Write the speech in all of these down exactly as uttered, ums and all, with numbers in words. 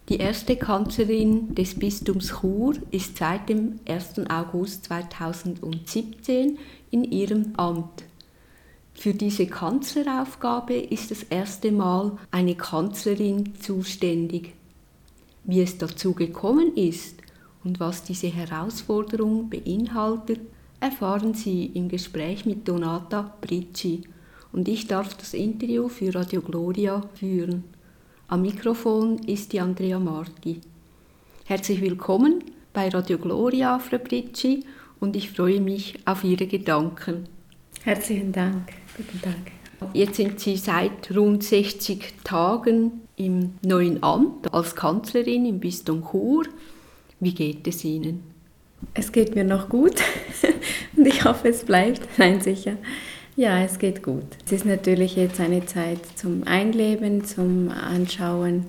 Die erste Kanzlerin des Bistums Chur ist seit dem ersten August zweitausendsiebzehn in ihrem Amt. Für diese Kanzleraufgabe ist das erste Mal eine Kanzlerin zuständig. Wie es dazu gekommen ist und was diese Herausforderung beinhaltet, erfahren Sie im Gespräch mit Donata Britschi. Und ich darf das Interview für Radio Gloria führen. Am Mikrofon ist die Andrea Marti. Herzlich willkommen bei Radio Gloria, Frau Britschi, und ich freue mich auf Ihre Gedanken. Herzlichen Dank. Guten Tag. Jetzt sind Sie seit rund sechzig Tagen im neuen Amt als Kanzlerin im Bistum Chur. Wie geht es Ihnen? Es geht mir noch gut und ich hoffe, es bleibt. Nein, sicher. Ja, es geht gut. Es ist natürlich jetzt eine Zeit zum Einleben, zum Anschauen.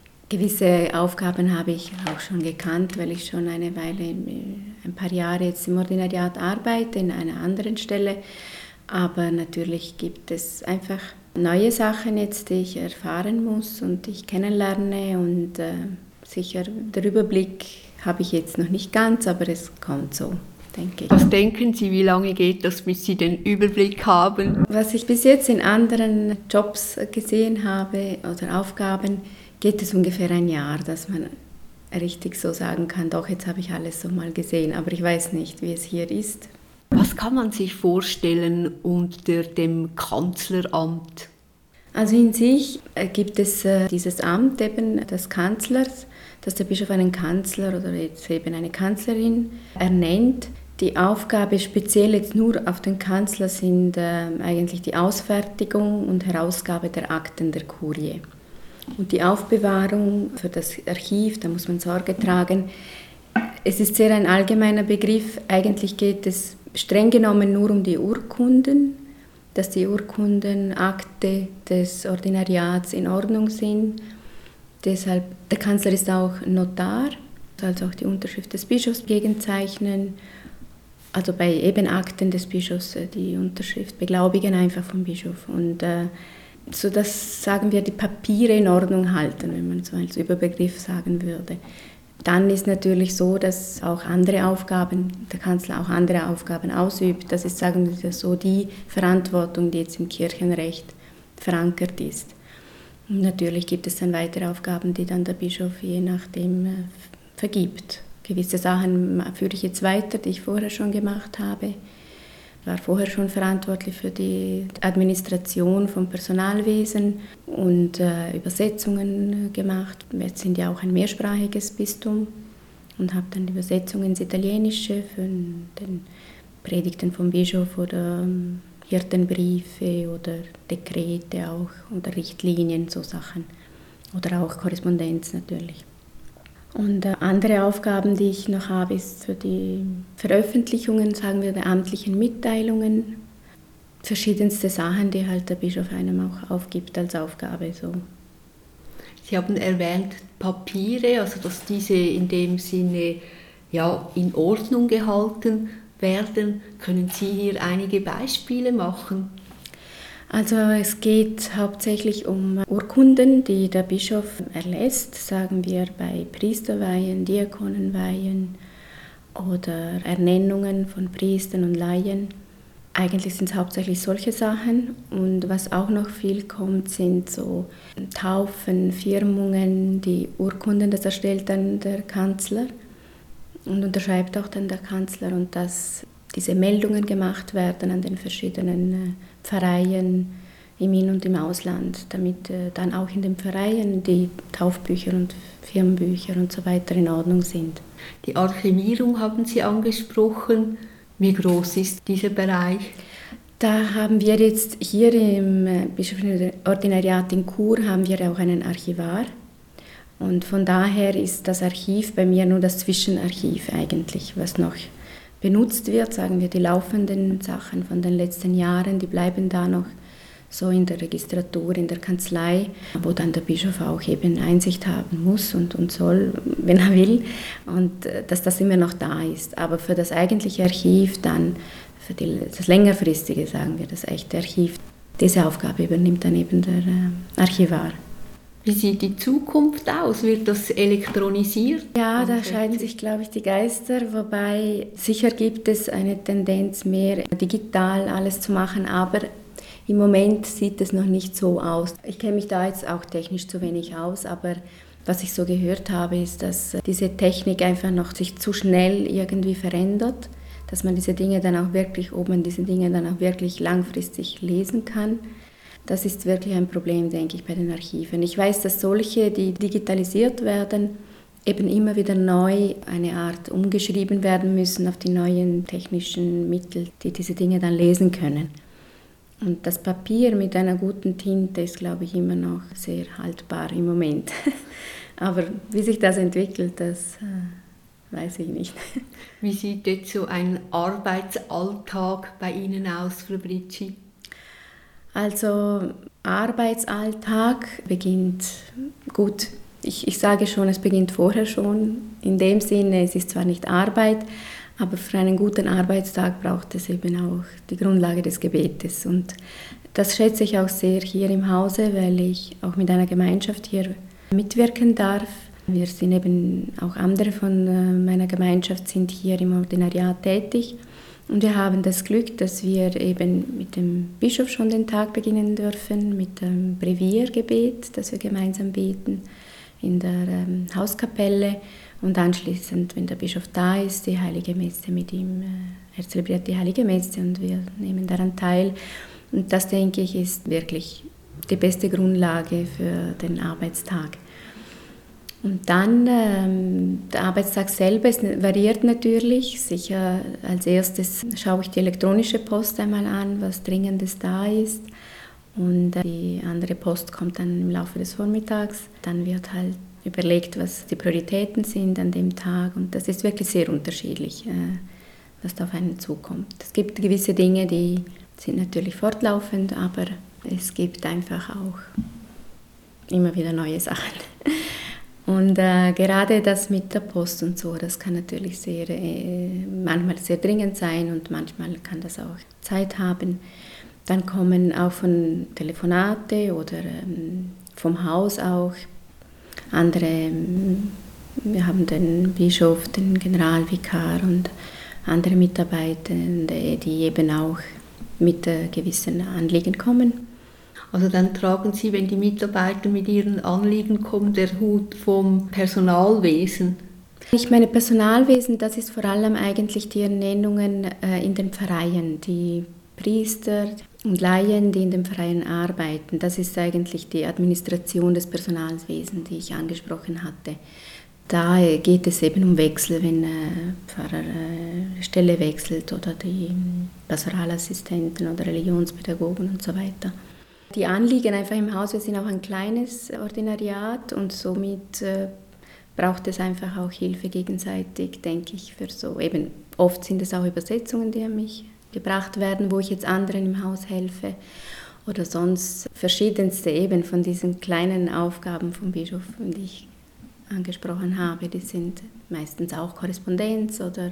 Gewisse Aufgaben habe ich auch schon gekannt, weil ich schon eine Weile, ein paar Jahre jetzt im Ordinariat arbeite, in einer anderen Stelle. Aber natürlich gibt es einfach neue Sachen jetzt, die ich erfahren muss und die ich kennenlerne. Und äh, sicher, der Überblick habe ich jetzt noch nicht ganz, aber es kommt so. Denke ich. Was denken Sie, wie lange geht das, bis Sie den Überblick haben? Was ich bis jetzt in anderen Jobs gesehen habe oder Aufgaben, geht es ungefähr ein Jahr, dass man richtig so sagen kann, doch, jetzt habe ich alles so mal gesehen, aber ich weiß nicht, wie es hier ist. Was kann man sich vorstellen unter dem Kanzleramt? Also in sich gibt es dieses Amt eben des Kanzlers, dass der Bischof einen Kanzler oder jetzt eben eine Kanzlerin ernennt. Die Aufgabe speziell jetzt nur auf den Kanzler sind äh, eigentlich die Ausfertigung und Herausgabe der Akten der Kurie. Und die Aufbewahrung für das Archiv, da muss man Sorge tragen. Es ist sehr ein allgemeiner Begriff. Eigentlich geht es streng genommen nur um die Urkunden, dass die Urkundenakte des Ordinariats in Ordnung sind. Deshalb, der Kanzler ist auch Notar, also auch die Unterschrift des Bischofs gegenzeichnen. Also bei eben Akten des Bischofs die Unterschrift beglaubigen einfach vom Bischof. Und äh, so dass, sagen wir, die Papiere in Ordnung halten, wenn man so als Überbegriff sagen würde. Dann ist natürlich so, dass auch andere Aufgaben, der Kanzler auch andere Aufgaben ausübt. Das ist, sagen wir so, die Verantwortung, die jetzt im Kirchenrecht verankert ist. Und natürlich gibt es dann weitere Aufgaben, die dann der Bischof je nachdem äh, vergibt. Gewisse Sachen führe ich jetzt weiter, die ich vorher schon gemacht habe. Ich war vorher schon verantwortlich für die Administration vom Personalwesen und äh, Übersetzungen gemacht. Wir sind ja auch ein mehrsprachiges Bistum und habe dann Übersetzungen ins Italienische für den Predigten vom Bischof oder ähm, Hirtenbriefe oder Dekrete auch oder Richtlinien, so Sachen. Oder auch Korrespondenz natürlich. Und äh, andere Aufgaben, die ich noch habe, ist für die Veröffentlichungen, sagen wir, der amtlichen Mitteilungen. Verschiedenste Sachen, die halt der Bischof einem auch aufgibt als Aufgabe. So. Sie haben erwähnt Papiere, also dass diese in dem Sinne ja, in Ordnung gehalten werden. Können Sie hier einige Beispiele machen? Also es geht hauptsächlich um Urkunden, die der Bischof erlässt, sagen wir bei Priesterweihen, Diakonenweihen oder Ernennungen von Priestern und Laien. Eigentlich sind es hauptsächlich solche Sachen und was auch noch viel kommt, sind so Taufen, Firmungen, die Urkunden, das erstellt dann der Kanzler und unterschreibt auch dann der Kanzler und dass diese Meldungen gemacht werden an den verschiedenen Pfarreien im In- und im Ausland, damit dann auch in den Pfarreien die Taufbücher und Firmenbücher und so weiter in Ordnung sind. Die Archivierung haben Sie angesprochen. Wie groß ist dieser Bereich? Da haben wir jetzt hier im Bischöflichen Ordinariat in Chur haben wir auch einen Archivar. Und von daher ist das Archiv bei mir nur das Zwischenarchiv eigentlich, was noch benutzt wird, sagen wir, die laufenden Sachen von den letzten Jahren, die bleiben da noch so in der Registratur, in der Kanzlei, wo dann der Bischof auch eben Einsicht haben muss und, und soll, wenn er will, und dass das immer noch da ist. Aber für das eigentliche Archiv dann, für die, das längerfristige, sagen wir, das echte Archiv, diese Aufgabe übernimmt dann eben der äh, Archivar. Wie sieht die Zukunft aus? Wird das elektronisiert? Ja, da scheiden sich, glaube ich, die Geister, wobei sicher gibt es eine Tendenz, mehr digital alles zu machen, aber im Moment sieht es noch nicht so aus. Ich kenne mich da jetzt auch technisch zu wenig aus, aber was ich so gehört habe, ist, dass diese Technik einfach noch sich zu schnell irgendwie verändert, dass man diese Dinge dann auch wirklich, ob man diese Dinge dann auch wirklich langfristig lesen kann. Das ist wirklich ein Problem, denke ich, bei den Archiven. Ich weiß, dass solche, die digitalisiert werden, eben immer wieder neu eine Art umgeschrieben werden müssen auf die neuen technischen Mittel, die diese Dinge dann lesen können. Und das Papier mit einer guten Tinte ist, glaube ich, immer noch sehr haltbar im Moment. Aber wie sich das entwickelt, das äh, weiß ich nicht. Wie sieht jetzt so ein Arbeitsalltag bei Ihnen aus, Frau Britschi? Also Arbeitsalltag beginnt gut. Ich, ich sage schon, es beginnt vorher schon. In dem Sinne, es ist zwar nicht Arbeit, aber für einen guten Arbeitstag braucht es eben auch die Grundlage des Gebetes. Und das schätze ich auch sehr hier im Hause, weil ich auch mit einer Gemeinschaft hier mitwirken darf. Wir sind eben, auch andere von meiner Gemeinschaft sind hier im Ordinariat tätig. Und wir haben das Glück, dass wir eben mit dem Bischof schon den Tag beginnen dürfen, mit dem Breviergebet, das wir gemeinsam beten in der ähm, Hauskapelle. Und anschließend, wenn der Bischof da ist, die Heilige Messe mit ihm. Er zelebriert die Heilige Messe und wir nehmen daran teil. Und das, denke ich, ist wirklich die beste Grundlage für den Arbeitstag. Und dann, ähm, der Arbeitstag selber es variiert natürlich. Sicher als erstes schaue ich die elektronische Post einmal an, was Dringendes da ist. Und die andere Post kommt dann im Laufe des Vormittags. Dann wird halt überlegt, was die Prioritäten sind an dem Tag. Und das ist wirklich sehr unterschiedlich, äh, was da auf einen zukommt. Es gibt gewisse Dinge, die sind natürlich fortlaufend, aber es gibt einfach auch immer wieder neue Sachen. Und äh, gerade das mit der Post und so, das kann natürlich sehr, äh, manchmal sehr dringend sein und manchmal kann das auch Zeit haben. Dann kommen auch von Telefonate oder ähm, vom Haus auch andere, ähm, wir haben den Bischof, den Generalvikar und andere Mitarbeitende, die eben auch mit äh, gewissen Anliegen kommen. Also dann tragen Sie, wenn die Mitarbeiter mit ihren Anliegen kommen, der Hut vom Personalwesen? Ich meine, Personalwesen, das ist vor allem eigentlich die Ernennungen äh, in den Pfarreien, die Priester und Laien, die in den Pfarreien arbeiten. Das ist eigentlich die Administration des Personalwesens, die ich angesprochen hatte. Da geht es eben um Wechsel, wenn ein Pfarrer eine Stelle wechselt oder die Pastoralassistenten oder Religionspädagogen und so weiter. Die Anliegen einfach im Haus, wir sind auch ein kleines Ordinariat und somit äh, braucht es einfach auch Hilfe gegenseitig, denke ich, für so. Eben, oft sind es auch Übersetzungen, die an mich gebracht werden, wo ich jetzt anderen im Haus helfe oder sonst verschiedenste eben von diesen kleinen Aufgaben vom Bischof, die ich angesprochen habe, die sind meistens auch Korrespondenz oder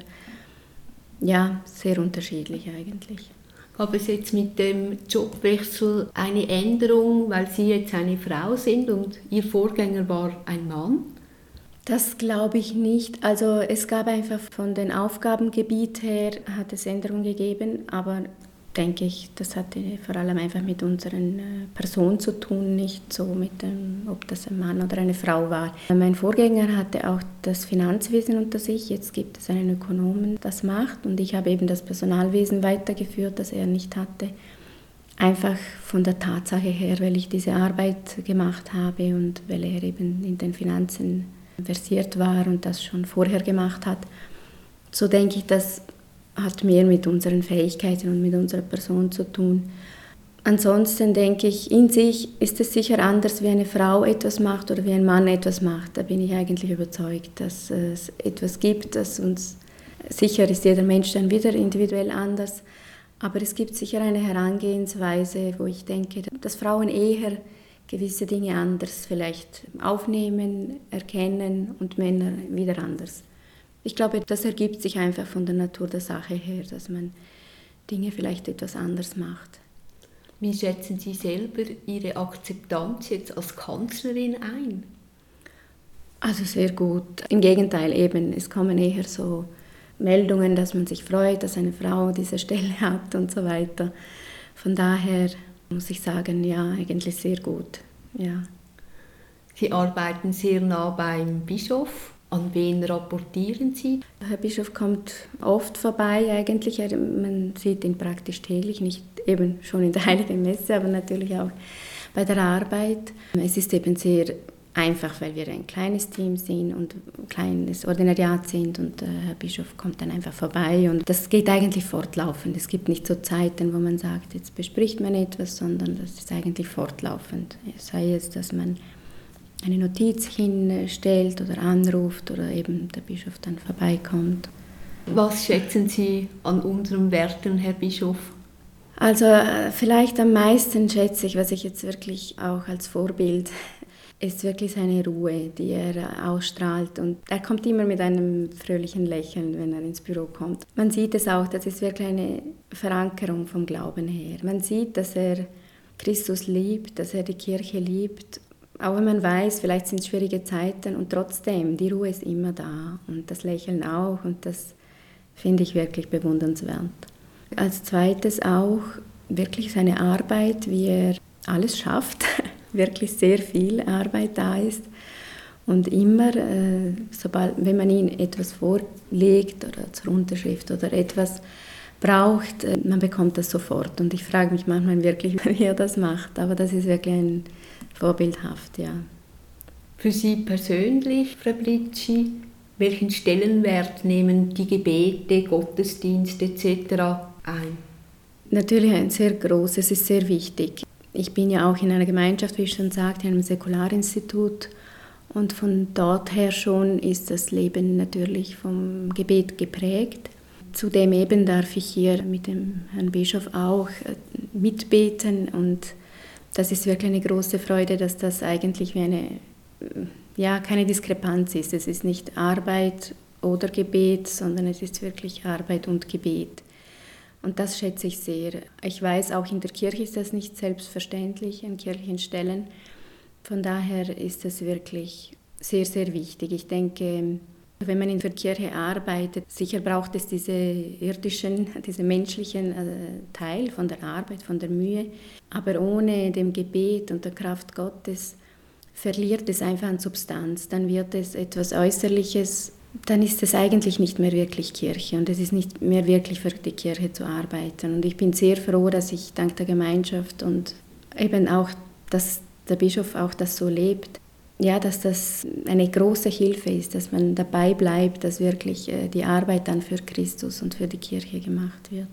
ja, sehr unterschiedlich eigentlich. Gab es jetzt mit dem Jobwechsel eine Änderung, weil Sie jetzt eine Frau sind und Ihr Vorgänger war ein Mann? Das glaube ich nicht. Also es gab einfach von den Aufgabengebiet her, hat es Änderungen gegeben, aber denke ich, das hatte vor allem einfach mit unseren Personen zu tun, nicht so mit dem, ob das ein Mann oder eine Frau war. Mein Vorgänger hatte auch das Finanzwesen unter sich, jetzt gibt es einen Ökonomen, das macht und ich habe eben das Personalwesen weitergeführt, das er nicht hatte. Einfach von der Tatsache her, weil ich diese Arbeit gemacht habe und weil er eben in den Finanzen versiert war und das schon vorher gemacht hat. So denke ich, dass hat mehr mit unseren Fähigkeiten und mit unserer Person zu tun. Ansonsten denke ich, in sich ist es sicher anders, wie eine Frau etwas macht oder wie ein Mann etwas macht. Da bin ich eigentlich überzeugt, dass es etwas gibt, das uns, sicher ist jeder Mensch dann wieder individuell anders, aber es gibt sicher eine Herangehensweise, wo ich denke, dass Frauen eher gewisse Dinge anders vielleicht aufnehmen, erkennen und Männer wieder anders. Ich glaube, das ergibt sich einfach von der Natur der Sache her, dass man Dinge vielleicht etwas anders macht. Wie schätzen Sie selber Ihre Akzeptanz jetzt als Kanzlerin ein? Also sehr gut. Im Gegenteil eben, es kommen eher so Meldungen, dass man sich freut, dass eine Frau diese Stelle hat und so weiter. Von daher muss ich sagen, ja, eigentlich sehr gut. Ja. Sie arbeiten sehr nah beim Bischof. An wen rapportieren Sie? Herr Bischof kommt oft vorbei eigentlich. Man sieht ihn praktisch täglich, nicht eben schon in der Heiligen Messe, aber natürlich auch bei der Arbeit. Es ist eben sehr einfach, weil wir ein kleines Team sind und ein kleines Ordinariat sind und äh, Herr Bischof kommt dann einfach vorbei und das geht eigentlich fortlaufend. Es gibt nicht so Zeiten, wo man sagt, jetzt bespricht man etwas, sondern das ist eigentlich fortlaufend. Sei es, dass man eine Notiz hinstellt oder anruft oder eben der Bischof dann vorbeikommt. Was schätzen Sie an unseren Werten, Herr Bischof? Also vielleicht am meisten schätze ich, was ich jetzt wirklich auch als Vorbild, ist wirklich seine Ruhe, die er ausstrahlt. Und er kommt immer mit einem fröhlichen Lächeln, wenn er ins Büro kommt. Man sieht es auch, das ist wirklich eine Verankerung vom Glauben her. Man sieht, dass er Christus liebt, dass er die Kirche liebt. Auch wenn man weiß, vielleicht sind es schwierige Zeiten und trotzdem, die Ruhe ist immer da und das Lächeln auch und das finde ich wirklich bewundernswert. Als zweites auch wirklich seine Arbeit, wie er alles schafft, wirklich sehr viel Arbeit da ist und immer, äh, sobald, wenn man ihm etwas vorlegt oder zur Unterschrift oder etwas braucht, äh, man bekommt das sofort und ich frage mich manchmal wirklich, wie er das macht, aber das ist wirklich ein vorbildhaft, ja. Für Sie persönlich, Frau Britschi, welchen Stellenwert nehmen die Gebete, Gottesdienst et cetera ein? Natürlich ein sehr großes, es ist sehr wichtig. Ich bin ja auch in einer Gemeinschaft, wie ich schon sagte, in einem Säkularinstitut und von dort her schon ist das Leben natürlich vom Gebet geprägt. Zudem eben darf ich hier mit dem Herrn Bischof auch mitbeten und das ist wirklich eine große Freude, dass das eigentlich wie eine, ja, keine Diskrepanz ist. Es ist nicht Arbeit oder Gebet, sondern es ist wirklich Arbeit und Gebet. Und das schätze ich sehr. Ich weiß, auch in der Kirche ist das nicht selbstverständlich, an kirchlichen Stellen. Von daher ist das wirklich sehr, sehr wichtig. Ich denke, wenn man in der Kirche arbeitet, sicher braucht es diese irdischen, diese menschlichen äh, Teil von der Arbeit, von der Mühe. Aber ohne dem Gebet und der Kraft Gottes verliert es einfach an Substanz. Dann wird es etwas Äußerliches, dann ist es eigentlich nicht mehr wirklich Kirche und es ist nicht mehr wirklich für die Kirche zu arbeiten. Und ich bin sehr froh, dass ich dank der Gemeinschaft und eben auch, dass der Bischof auch das so lebt, ja, dass das eine große Hilfe ist, dass man dabei bleibt, dass wirklich die Arbeit dann für Christus und für die Kirche gemacht wird.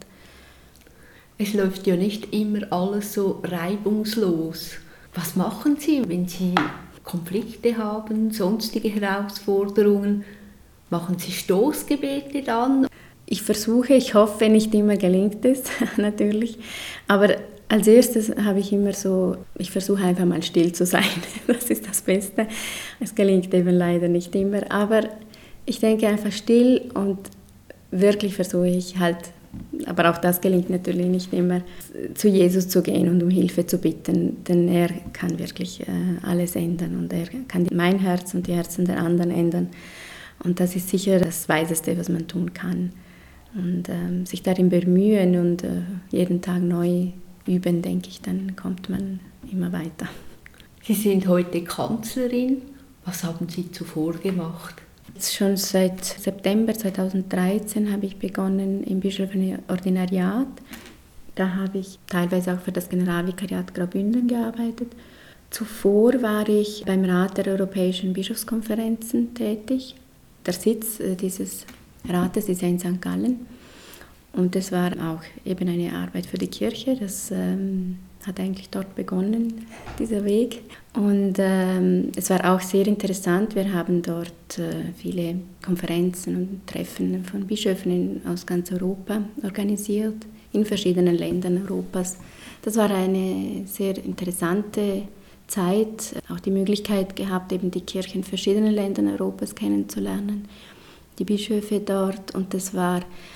Es läuft ja nicht immer alles so reibungslos. Was machen Sie, wenn Sie Konflikte haben, sonstige Herausforderungen? Machen Sie Stoßgebete dann? Ich versuche, ich hoffe, nicht immer gelingt es, natürlich, aber als erstes habe ich immer so, ich versuche einfach mal still zu sein, das ist das Beste. Es gelingt eben leider nicht immer, aber ich denke einfach still und wirklich versuche ich halt, aber auch das gelingt natürlich nicht immer, zu Jesus zu gehen und um Hilfe zu bitten, denn er kann wirklich äh, alles ändern und er kann mein Herz und die Herzen der anderen ändern und das ist sicher das Weiseste, was man tun kann und ähm, sich darin bemühen und äh, jeden Tag neu üben, denke ich, dann kommt man immer weiter. Sie sind heute Kanzlerin. Was haben Sie zuvor gemacht? Jetzt schon seit September zweitausenddreizehn habe ich begonnen im bischöflichen Ordinariat. Da habe ich teilweise auch für das Generalvikariat Graubünden gearbeitet. Zuvor war ich beim Rat der Europäischen Bischofskonferenzen tätig. Der Sitz dieses Rates ist ja in Sankt Gallen. Und das war auch eben eine Arbeit für die Kirche. Das ähm, hat eigentlich dort begonnen, dieser Weg. Und ähm, es war auch sehr interessant. Wir haben dort äh, viele Konferenzen und Treffen von Bischöfen in, aus ganz Europa organisiert, in verschiedenen Ländern Europas. Das war eine sehr interessante Zeit, auch die Möglichkeit gehabt, eben die Kirche in verschiedenen Ländern Europas kennenzulernen, die Bischöfe dort. Und das war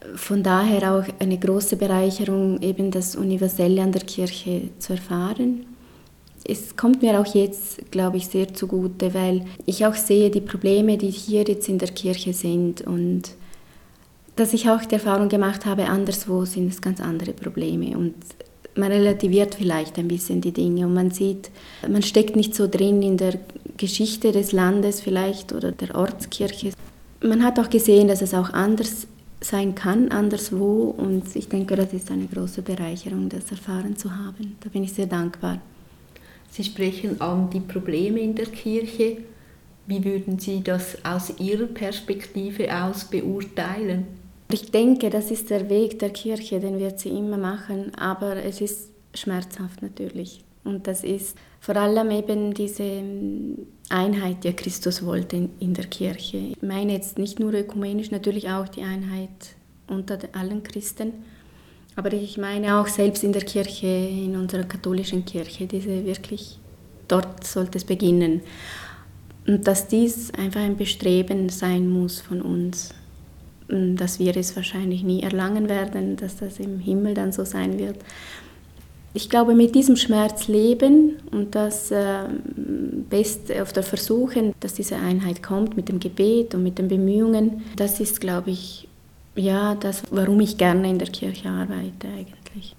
von daher auch eine große Bereicherung, eben das Universelle an der Kirche zu erfahren. Es kommt mir auch jetzt, glaube ich, sehr zugute, weil ich auch sehe die Probleme, die hier jetzt in der Kirche sind und dass ich auch die Erfahrung gemacht habe, anderswo sind es ganz andere Probleme und man relativiert vielleicht ein bisschen die Dinge und man sieht, man steckt nicht so drin in der Geschichte des Landes vielleicht oder der Ortskirche. Man hat auch gesehen, dass es auch anders sein kann, anderswo und ich denke, das ist eine große Bereicherung, das erfahren zu haben. Da bin ich sehr dankbar. Sie sprechen an die Probleme in der Kirche. Wie würden Sie das aus Ihrer Perspektive aus beurteilen? Ich denke, das ist der Weg der Kirche, den wird sie immer machen, aber es ist schmerzhaft natürlich. Und das ist vor allem eben diese Einheit, die Christus wollte in, in der Kirche. Ich meine jetzt nicht nur ökumenisch, natürlich auch die Einheit unter allen Christen, aber ich meine auch selbst in der Kirche, in unserer katholischen Kirche, diese wirklich, dort sollte es beginnen. Und dass dies einfach ein Bestreben sein muss von uns, dass wir es wahrscheinlich nie erlangen werden, dass das im Himmel dann so sein wird. Ich glaube, mit diesem Schmerz leben und das äh, Beste auf der Versuchen, dass diese Einheit kommt mit dem Gebet und mit den Bemühungen, das ist, glaube ich, ja, das, warum ich gerne in der Kirche arbeite eigentlich.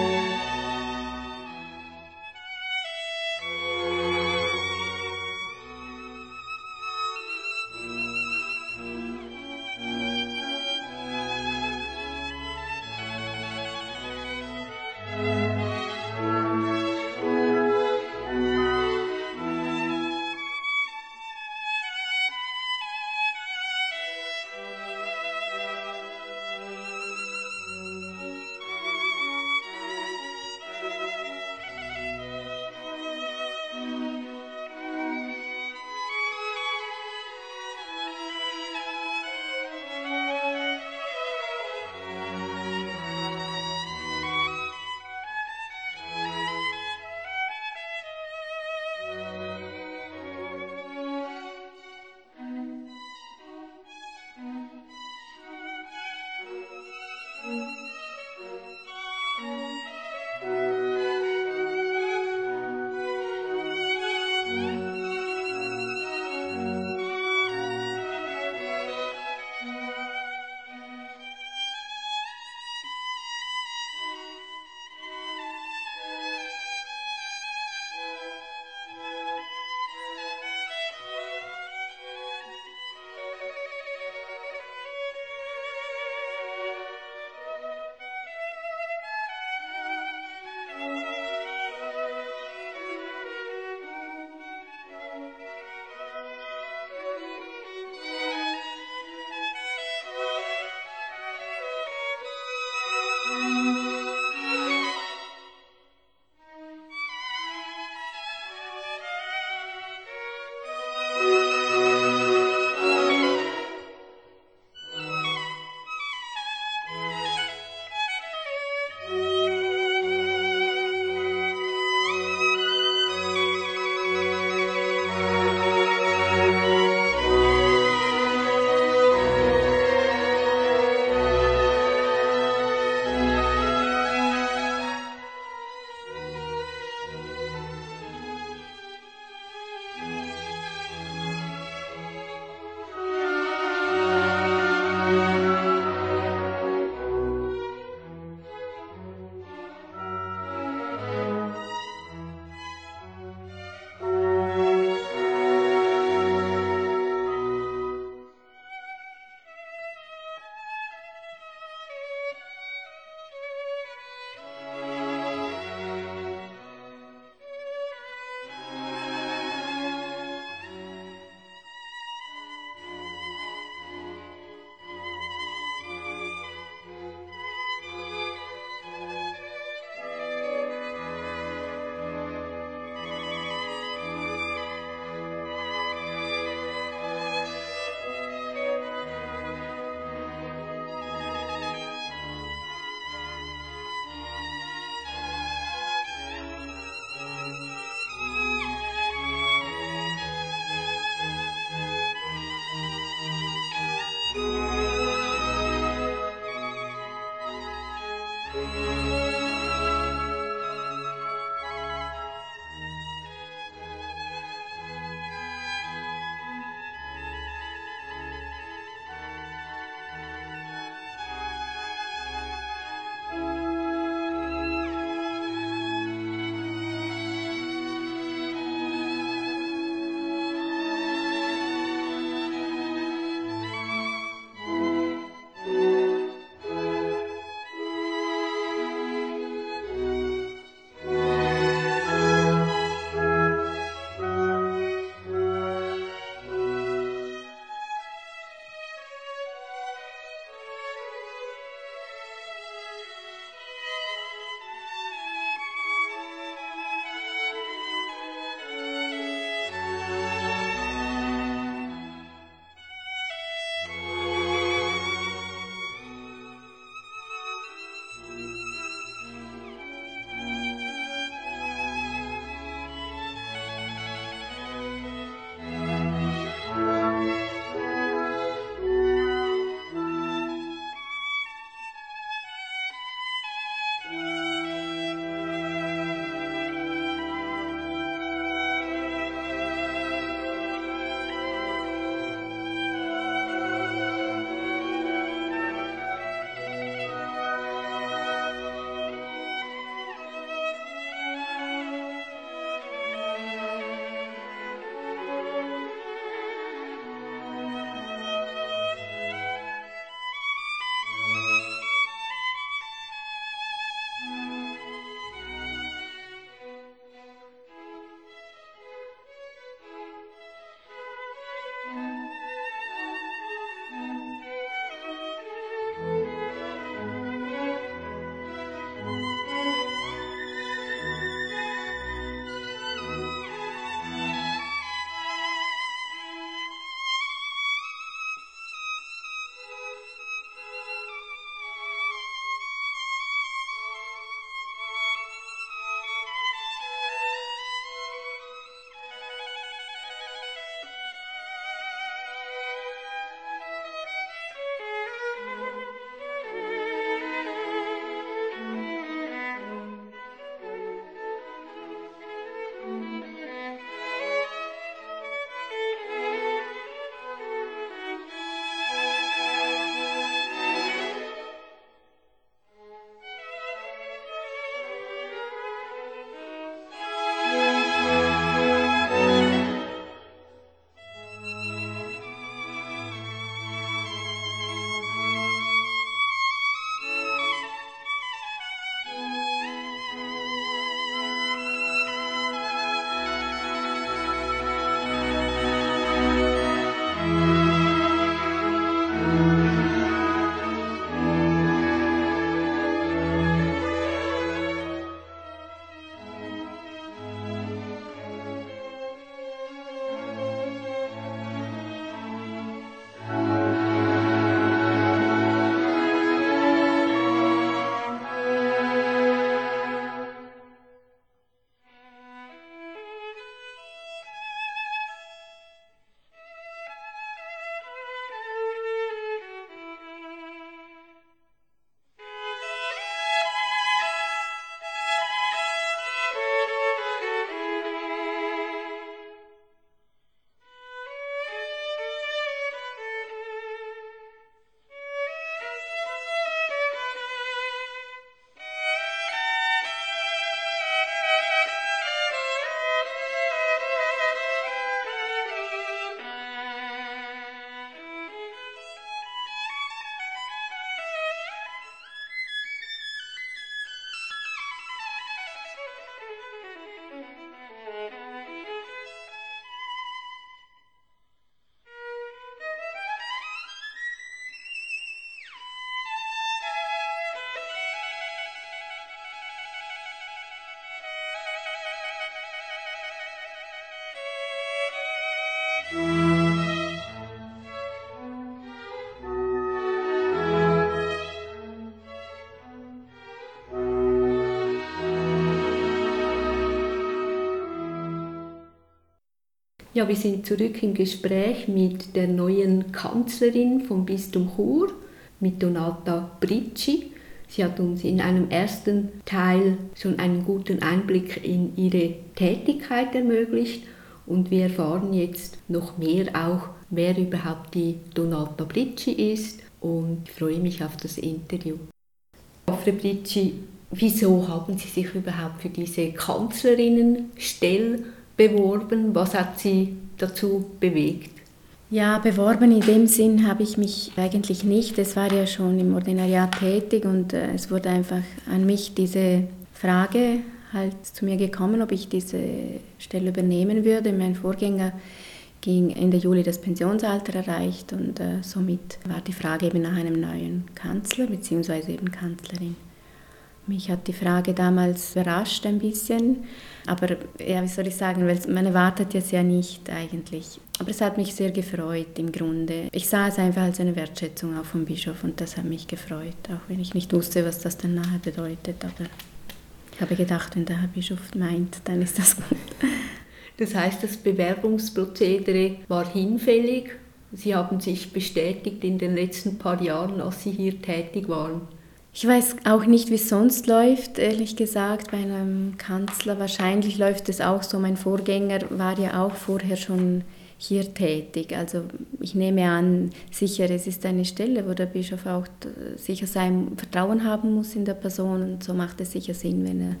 Ja, wir sind zurück im Gespräch mit der neuen Kanzlerin vom Bistum Chur, mit Donata Britschi. Sie hat uns in einem ersten Teil schon einen guten Einblick in ihre Tätigkeit ermöglicht und wir erfahren jetzt noch mehr auch, wer überhaupt die Donata Britschi ist und ich freue mich auf das Interview. Frau Britschi, wieso haben Sie sich überhaupt für diese Kanzlerinnenstelle beworben? Was hat Sie dazu bewegt? Ja, beworben in dem Sinn habe ich mich eigentlich nicht. Es war ja schon im Ordinariat tätig und äh, es wurde einfach an mich diese Frage halt zu mir gekommen, ob ich diese Stelle übernehmen würde. Mein Vorgänger ging Ende Juli das Pensionsalter erreicht und äh, somit war die Frage eben nach einem neuen Kanzler bzw. eben Kanzlerin. Mich hat die Frage damals überrascht ein bisschen, aber ja, wie soll ich sagen, weil man erwartet es ja nicht eigentlich. Aber es hat mich sehr gefreut im Grunde. Ich sah es einfach als eine Wertschätzung auch vom Bischof und das hat mich gefreut, auch wenn ich nicht wusste, was das dann nachher bedeutet. Aber ich habe gedacht, wenn der Herr Bischof meint, dann ist das gut. Das heißt, das Bewerbungsprozedere war hinfällig. Sie haben sich bestätigt in den letzten paar Jahren, als Sie hier tätig waren. Ich weiß auch nicht, wie es sonst läuft, ehrlich gesagt, bei einem Kanzler. Wahrscheinlich läuft es auch so. Mein Vorgänger war ja auch vorher schon hier tätig. Also ich nehme an, sicher, es ist eine Stelle, wo der Bischof auch sicher sein Vertrauen haben muss in der Person. Und so macht es sicher Sinn, wenn er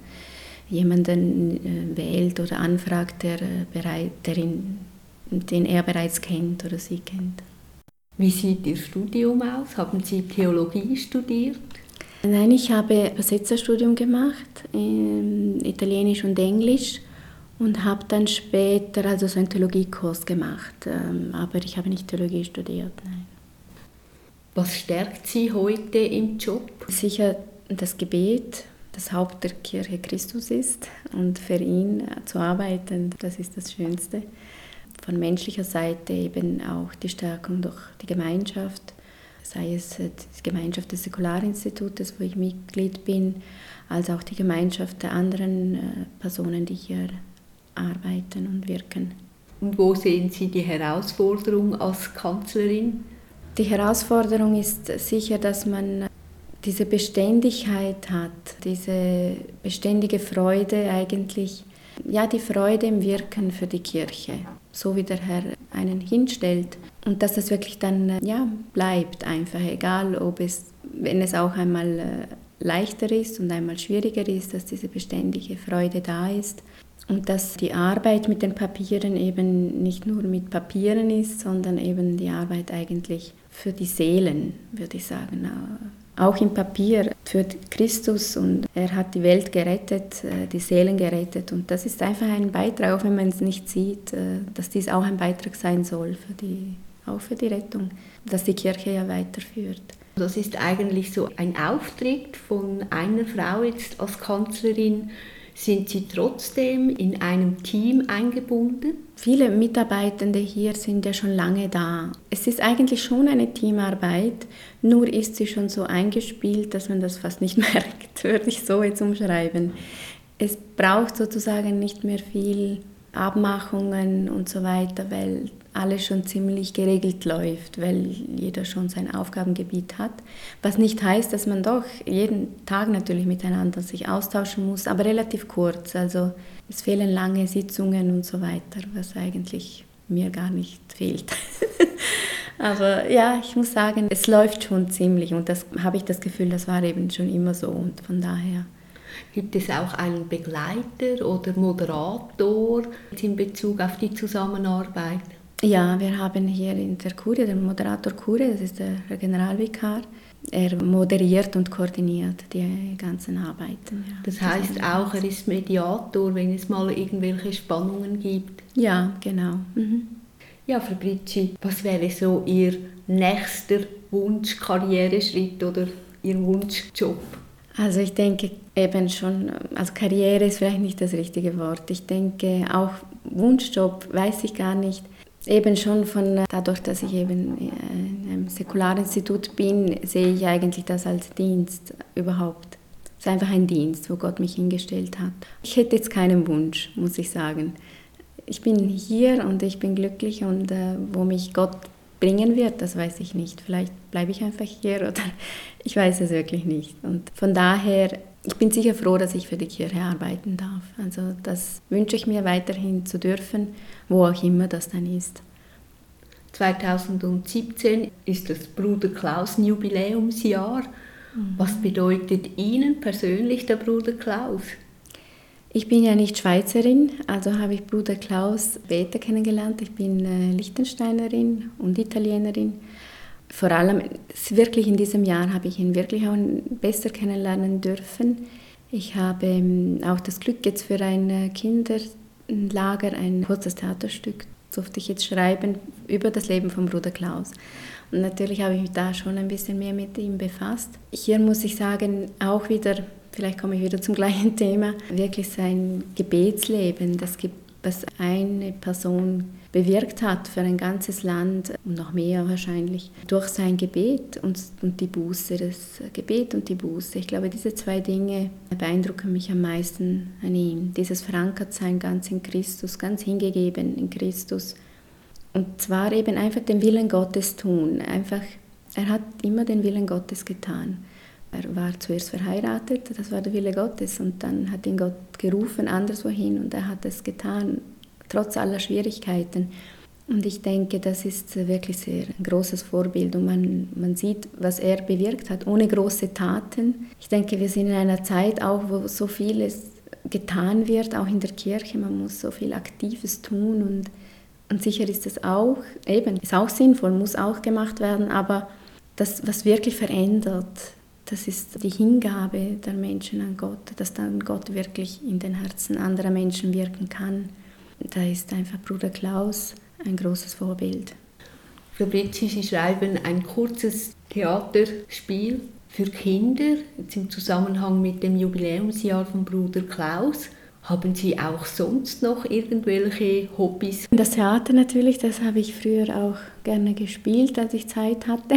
jemanden wählt oder anfragt, der, bereit, der ihn, den er bereits kennt oder sie kennt. Wie sieht Ihr Studium aus? Haben Sie Theologie studiert? Nein, ich habe Übersetzerstudium gemacht, in Italienisch und Englisch und habe dann später also so einen Theologiekurs gemacht, aber ich habe nicht Theologie studiert, nein. Was stärkt Sie heute im Job? Sicher das Gebet, das Haupt der Kirche Christus ist und für ihn zu arbeiten, das ist das Schönste. Von menschlicher Seite eben auch die Stärkung durch die Gemeinschaft, sei es die Gemeinschaft des Säkularinstitutes, wo ich Mitglied bin, als auch die Gemeinschaft der anderen Personen, die hier arbeiten und wirken. Und wo sehen Sie die Herausforderung als Kanzlerin? Die Herausforderung ist sicher, dass man diese Beständigkeit hat, diese beständige Freude eigentlich, ja, die Freude im Wirken für die Kirche, so wie der Herr einen hinstellt. Und dass das wirklich dann ja, bleibt einfach, egal ob es, wenn es auch einmal leichter ist und einmal schwieriger ist, dass diese beständige Freude da ist. Und dass die Arbeit mit den Papieren eben nicht nur mit Papieren ist, sondern eben die Arbeit eigentlich für die Seelen, würde ich sagen. Auch im Papier für Christus und er hat die Welt gerettet, die Seelen gerettet und das ist einfach ein Beitrag, auch wenn man es nicht sieht, dass dies auch ein Beitrag sein soll für die, auch für die Rettung, dass die Kirche ja weiterführt. Das ist eigentlich so ein Auftritt von einer Frau jetzt als Kanzlerin. Sind Sie trotzdem in einem Team eingebunden? Viele Mitarbeitende hier sind ja schon lange da. Es ist eigentlich schon eine Teamarbeit, nur ist sie schon so eingespielt, dass man das fast nicht merkt, würde ich so jetzt umschreiben. Es braucht sozusagen nicht mehr viel Abmachungen und so weiter, weil alles schon ziemlich geregelt läuft, weil jeder schon sein Aufgabengebiet hat. Was nicht heißt, dass man doch jeden Tag natürlich miteinander sich austauschen muss, aber relativ kurz. Also es fehlen lange Sitzungen und so weiter, was eigentlich mir gar nicht fehlt. Aber ja, ich muss sagen, es läuft schon ziemlich und das habe ich das Gefühl, das war eben schon immer so und von daher. Gibt es auch einen Begleiter oder Moderator in Bezug auf die Zusammenarbeit? Ja, wir haben hier in der Kurie, der Moderator Kurie, das ist der Generalvikar. Er moderiert und koordiniert die ganzen Arbeiten. Ja. Das heißt auch, er ist Mediator, wenn es mal irgendwelche Spannungen gibt? Ja, genau. Mhm. Ja, Frau Britschi, was wäre so Ihr nächster Wunsch-Karriereschritt oder Ihr Wunschjob? Also ich denke eben schon, also Karriere ist vielleicht nicht das richtige Wort. Ich denke auch Wunschjob, weiß ich gar nicht. Eben schon von, dadurch, dass ich eben in einem Säkularinstitut bin, sehe ich eigentlich das als Dienst überhaupt. Es ist einfach ein Dienst, wo Gott mich hingestellt hat. Ich hätte jetzt keinen Wunsch, muss ich sagen. Ich bin hier und ich bin glücklich und äh, wo mich Gott bringen wird, das weiß ich nicht. Vielleicht bleibe ich einfach hier oder ich weiß es wirklich nicht. Und von daher, ich bin sicher froh, dass ich für die Kirche arbeiten darf. Also das wünsche ich mir weiterhin zu dürfen, wo auch immer das dann ist. zweitausendsiebzehn ist das Bruder Klaus Jubiläumsjahr. Mhm. Was bedeutet Ihnen persönlich der Bruder Klaus? Ich bin ja nicht Schweizerin, also habe ich Bruder Klaus später kennengelernt. Ich bin äh, Liechtensteinerin und Italienerin. Vor allem, wirklich in diesem Jahr habe ich ihn wirklich auch besser kennenlernen dürfen. Ich habe ähm, auch das Glück, jetzt für ein Kinderlager ein kurzes Theaterstück durfte ich jetzt schreiben über das Leben von Bruder Klaus. Und natürlich habe ich mich da schon ein bisschen mehr mit ihm befasst. Hier muss ich sagen, auch wieder, vielleicht komme ich wieder zum gleichen Thema, wirklich sein Gebetsleben, das gibt, was eine Person bewirkt hat für ein ganzes Land und noch mehr wahrscheinlich, durch sein Gebet und, und die Buße, das Gebet und die Buße. Ich glaube, diese zwei Dinge beeindrucken mich am meisten an ihm. Dieses Verankertsein ganz in Christus, ganz hingegeben in Christus. Und zwar eben einfach den Willen Gottes tun. Einfach, er hat immer den Willen Gottes getan. Er war zuerst verheiratet, das war der Wille Gottes. Und dann hat ihn Gott gerufen, anderswohin, und er hat es getan, trotz aller Schwierigkeiten. Und ich denke, das ist wirklich sehr ein großes Vorbild. Und man, man sieht, was er bewirkt hat, ohne große Taten. Ich denke, wir sind in einer Zeit auch, wo so vieles getan wird, auch in der Kirche. Man muss so viel Aktives tun und Und sicher ist es auch, eben, ist auch sinnvoll, muss auch gemacht werden, aber das, was wirklich verändert, das ist die Hingabe der Menschen an Gott, dass dann Gott wirklich in den Herzen anderer Menschen wirken kann. Da ist einfach Bruder Klaus ein großes Vorbild. Frau Britschi, Sie schreiben ein kurzes Theaterspiel für Kinder, jetzt im Zusammenhang mit dem Jubiläumsjahr von Bruder Klaus. Haben Sie auch sonst noch irgendwelche Hobbys? Das Theater natürlich, das habe ich früher auch gerne gespielt, als ich Zeit hatte.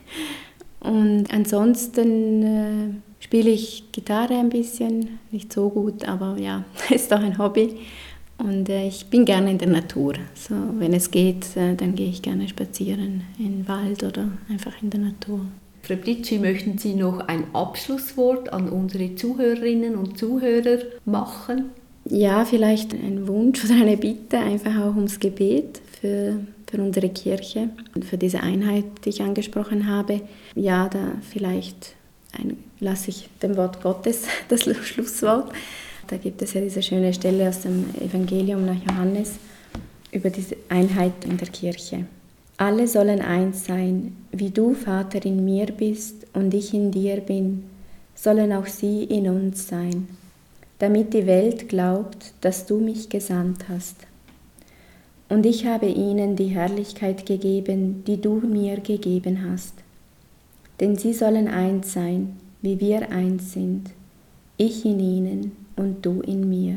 Und ansonsten äh, spiele ich Gitarre ein bisschen, nicht so gut, aber ja, ist doch ein Hobby. Und äh, ich bin gerne in der Natur. So, wenn es geht, äh, dann gehe ich gerne spazieren im Wald oder einfach in der Natur. Frau Britschi, möchten Sie noch ein Abschlusswort an unsere Zuhörerinnen und Zuhörer machen? Ja, vielleicht ein Wunsch oder eine Bitte, einfach auch ums Gebet für, für unsere Kirche und für diese Einheit, die ich angesprochen habe. Ja, da vielleicht ein, lasse ich dem Wort Gottes das Schlusswort. Da gibt es ja diese schöne Stelle aus dem Evangelium nach Johannes über diese Einheit in der Kirche. Alle sollen eins sein, wie du, Vater, in mir bist und ich in dir bin, sollen auch sie in uns sein, damit die Welt glaubt, dass du mich gesandt hast. Und ich habe ihnen die Herrlichkeit gegeben, die du mir gegeben hast. Denn sie sollen eins sein, wie wir eins sind, ich in ihnen und du in mir.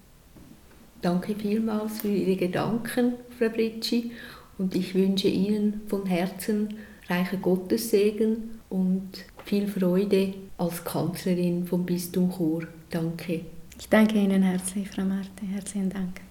Danke vielmals für Ihre Gedanken, Frau Britschi. Und ich wünsche Ihnen von Herzen reichen Gottessegen und viel Freude als Kanzlerin vom Bistum Chur. Danke. Ich danke Ihnen herzlich, Frau Marti. Herzlichen Dank.